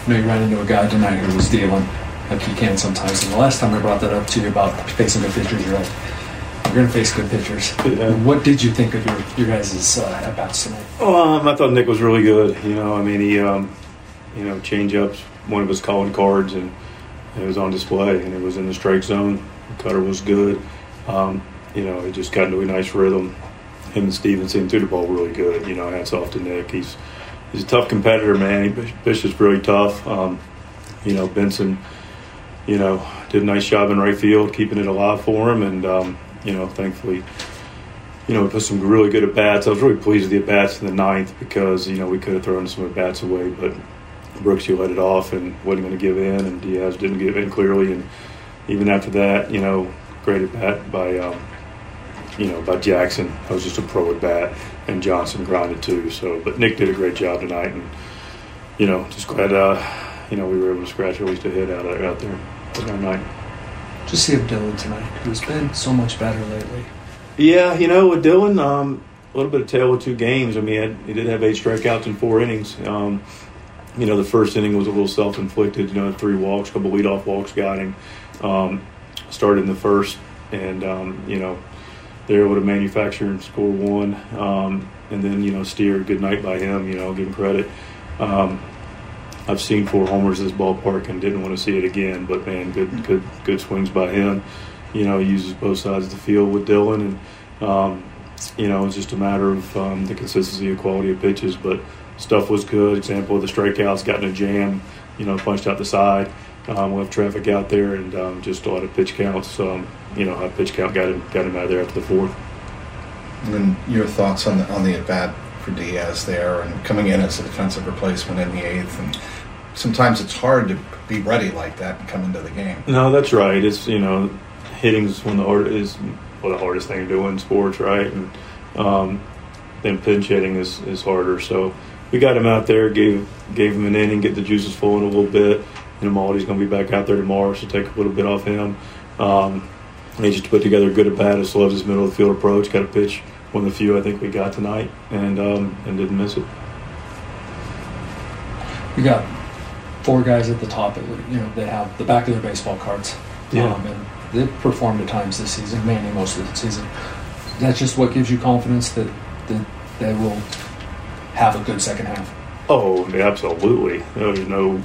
know you ran into a guy tonight who was dealing like he can sometimes. And the last time I brought that up to you about facing good pitchers, you're like, you're going to face good pitchers. Yeah. What did you think of your guys' at-bats tonight? I thought Nick was really good. He, change-ups, one of his calling cards, and it was on display, and it was in the strike zone. The cutter was good. It just got into a nice rhythm. Him and Stevenson threw the ball really good. Hats off to Nick. He's a tough competitor, man. He pitches really tough. Benson, did a nice job in right field, keeping it alive for him, and thankfully, we put some really good at-bats. I was really pleased with the at-bats in the ninth because, we could have thrown some at-bats away, but Brooks, he let it off and wasn't going to give in, and Diaz didn't give in clearly. And even after that, great at-bat by Jackson. That was just a pro at-bat, and Johnson grinded too. So, but Nick did a great job tonight, and, just glad, we were able to scratch at least a hit out there that night. Just see Dylan tonight, who's been so much better lately. Yeah, with Dylan, a little bit of tale of two games. I mean, he did have 8 strikeouts in 4 innings. The first inning was a little self-inflicted. 3 walks, a couple leadoff walks got him. Started in the first, and they were able to manufacture and score 1. And then Steer, good night by him. Give him credit. I've seen 4 homers in this ballpark and didn't want to see it again. But man, good swings by him. He uses both sides of the field with Dylan, and it's just a matter of the consistency and quality of pitches. But stuff was good. Example of the strikeouts, got in a jam, punched out the side. Left traffic out there, and just a lot of pitch counts. High pitch count got him out of there after the 4th. And then your thoughts on the at bat for Diaz there, and coming in as a defensive replacement in the 8th, and sometimes it's hard to be ready like that and come into the game. No, that's right. It's hitting's the hardest thing to do in sports, right? And then pinch hitting is harder. So we got him out there, gave him an inning, get the juices flowing a little bit. And Maldy's going to be back out there tomorrow, so take a little bit off him. He just put together a good at-bat. Just loves his middle of the field approach. Got a pitch, one of the few I think we got tonight, and didn't miss it. We got 4 guys at the top. They have the back of their baseball cards. Yeah. And they've performed at times this season, mainly most of the season. That's just what gives you confidence that they will have a good second half. Oh, absolutely. There's no,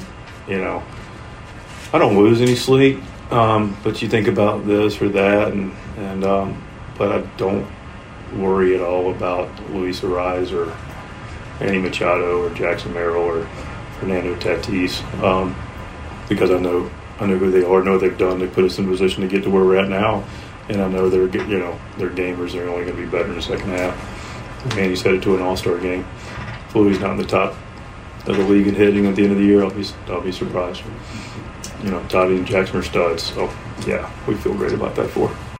I don't lose any sleep, but you think about this or that, and but I don't worry at all about Luis Arraez or Manny Machado or Jackson Merrill or Fernando Tatis, because I know who they are, know what they've done. They put us in a position to get to where we're at now, and I know they're gamers. They're only going to be better in the second half. Manny's headed to an all-star game. If Luis not in the top of the league in hitting at the end of the year, I'll be surprised. Toddy and Jackson are studs, so yeah, we feel great about that 4.